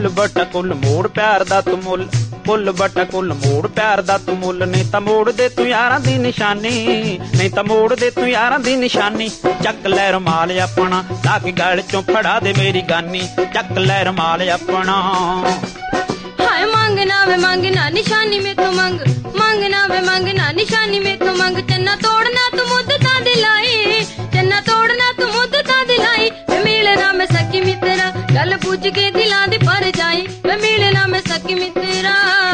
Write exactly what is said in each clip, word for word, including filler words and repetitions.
ਫੁੱਲ ਬਟਾ ਕੁੱਲ ਮੋੜ ਪਿਆਰ ਦਾ ਤੂੰ ਮੁੱਲ ਫੁੱਲ ਬਟਾ ਕੁੱਲ ਮੋੜ ਪਿਆਰ ਦਾ ਤੂੰ ਮੁੱਲ ਨਹੀਂ ਤਾਂ ਮੋੜ ਦੇ ਤੂੰ ਯਾਰਾਂ ਦੀ ਨਿਸ਼ਾਨੀ ਨਹੀਂ ਤਾਂ ਮੋੜ ਦੇ ਤੂੰ ਯਾਰਾਂ ਦੀ ਨਿਸ਼ਾਨੀ ਚੱਕ ਲੈ ਰੁਮਾਲ ਆਪਣਾ ਲਾ ਕੇ ਗਲ ਚੋਂ ਫੜਾ ਦੇ ਮੇਰੀ ਗਾਨੀ ਚੱਕ ਲੈ ਰੁਮਾਲ ਆਪਣਾ ਹਾਏ ਮੰਗਣਾ ਵੇ ਮੰਗਣਾ ਨਿਸ਼ਾਨੀ ਮੇਥੋਂ ਮੰਗ ਮੰਗਣਾ ਵੇ ਮੰਗਣਾ ਨਿਸ਼ਾਨੀ ਮੇਥੋਂ ਮੰਗ ਚੰਨਾ ਤੋੜਨਾ ਤੂੰ ਮੁੱਦਤਾਂ ਦੀ ਲਾਈ ਚੰਨਾ ਤੋੜਨਾ ਤੂੰ ਮੁੱਦਤਾਂ ਦੀ ਲਾਈ ਵੇ ਮਿਲਣਾ ਮੈਂ ਸਕੀ ਮਿੱਤਰਾ ਗੱਲ ਪੁੱਛ ਕੇ ਦਿਲਾਂ ਦੀ ਪਰ ਜਾਈ ਵੇ ਮਿਲਣਾ ਮੈਂ ਸਕੀ ਮਿੱਤਰਾ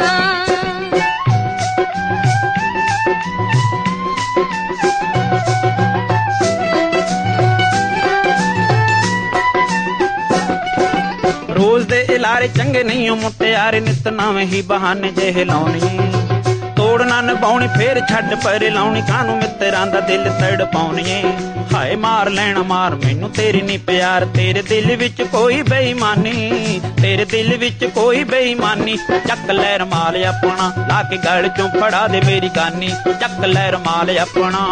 ਰੋਜ਼ ਦੇ ਇਲਾਰੇ ਚੰਗੇ ਨਹੀਂ ਓ ਮੁਟਿਆਰੇ ਨਿਤ ਨਵੇਂ ਹੀ ਬਹਾਨੇ ਜਿਹੇ ਲਾਉਣੀ ਤੋੜਨਾ ਨਿਭਾਉਣੀ ਫੇਰ ਛੱਡ ਪਰੇ ਲਾਉਣੀ ਕਾਹਨੂੰ ਮਿੱਤਰਾਂ ਦਾ ਦਿਲ ਤੜ ਪਾਉਣੀ ਹਾਏ ਮਾਰ ਲੈਣਾ ਮਾਰ ਮੈਨੂੰ ਤੇਰੀ ਨੀ ਪਿਆਰ ਤੇਰੇ ਦਿਲ ਵਿੱਚ ਕੋਈ ਬੇਈਮਾਨੀ ਤੇਰੇ ਦਿਲ ਵਿੱਚ ਕੋਈ ਬੇਈਮਾਨੀ ਚੱਕ ਲੈ ਰੁਮਾਲ ਆਪਣਾ ਲਾ ਕੇ ਗਲ ਚੋਂ ਫੜਾ ਦੇ ਮੇਰੀ ਗਾਨੀ ਚੱਕ ਲੈ ਰੁਮਾਲ ਆਪਣਾ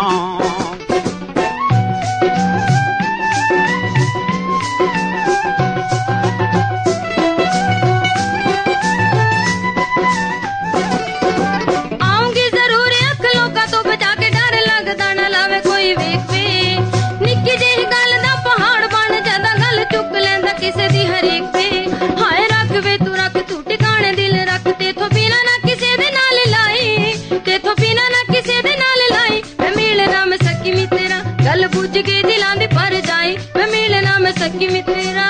ਕਿਸੇ ਦੀ ਹਰੇਕ ਤੇ ਹਾਏ ਰੱਖ ਵੇ ਤੂੰ ਰੱਖ ਤੂੰ ਟਿਕਾਣੇ ਦਿਲ ਰੱਖ ਤੇਥੋਂ ਬਿਨਾ ਨਾ ਕਿਸੇ ਦੇ ਨਾਲ ਲਾਈ ਤੇਥੋਂ ਬਿਨਾ ਨਾ ਕਿਸੇ ਦੇ ਨਾਲ ਲਾਈ ਮੈਂ ਮਿਲਣਾ ਮੈਂ ਸਕੀ ਮਿੱਤਰਾ ਗੱਲ ਬੁੱਝ ਕੇ ਦਿਲਾਂ ਦੇ ਪਰ ਜਾਈ ਮੈਂ ਮਿਲਣਾ ਮੈਂ ਸਕੀ ਮਿੱਤਰਾ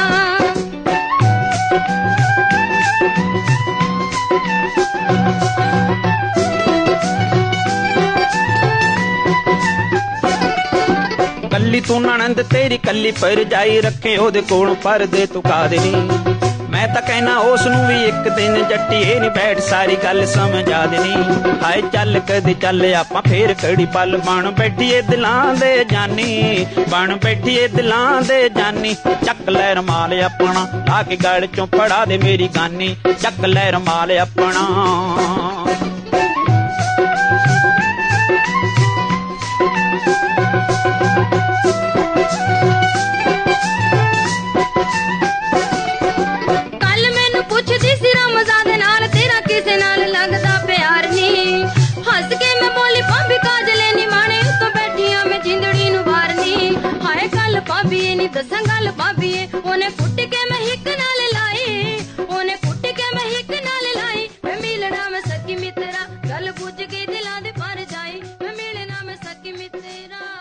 ਕੱਲੀ ਤੂੰ ਨਣਦ ਤੇਰੀ ਕੱਲੀ ਪਰ ਜਾਈ ਰੱਖੇ ਉਹਦੇ ਕੋਲੋਂ ਪਰਦੇ ਤੂੰ ਕਾਦਰੀ ਮੈਂ ਤਾਂ ਕਹਿਣਾ ਉਸ ਨੂੰ ਵੀ ਇੱਕ ਦਿਨ ਜੱਟੀ ਇਹ ਨੀ ਬੈਠ ਸਾਰੀ ਗੱਲ ਸਮਝਾ ਦੇਣੀ ਹਾਏ ਚੱਲ ਕਦੇ ਚੱਲ ਆਪਾਂ ਫੇਰ ਕਿਹੜੀ ਪਲ ਬਣ ਬੈਠੀਏ ਦਿਲਾਂ ਦੇ ਜਾਨੀ ਬਣ ਬੈਠੀਏ ਦਿਲਾਂ ਦੇ ਜਾਨੀ ਚੱਕ ਲੈ ਰੁਮਾਲ ਆਪਣਾ ਲਾ ਕੇ ਗਲ ਚੋਂ ਫੜਾ ਦੇ ਮੇਰੀ ਗਾਨੀ ਚੱਕ ਲੈ ਰੁਮਾਲ ਆਪਣਾ ਭਾਬੀਏ ਨੀ ਦੱਸਾਂ ਗੱਲ ਭਾਬੀਏ ਉਹਨੇ ਕੁੱਟ ਕੇ ਮੈਂ ਹਿੱਕ ਨਾਲ ਲਾਈ ਉਹਨੇ ਕੁੱਟ ਕੇ ਮੈਂ ਹਿੱਕ ਨਾਲ ਲਾਈ ਮੈਂ ਮਿਲਣਾ ਮੈਂ ਸਕੀ ਮਿੱਤਰਾ ਗੱਲ ਬੁੱਝ ਕੇ ਦਿਲਾਂ ਦੇ ਪਰ ਜਾਈ ਮੈਂ ਮਿਲਣਾ ਮੈਂ ਸਕੀ ਮਿੱਤਰਾ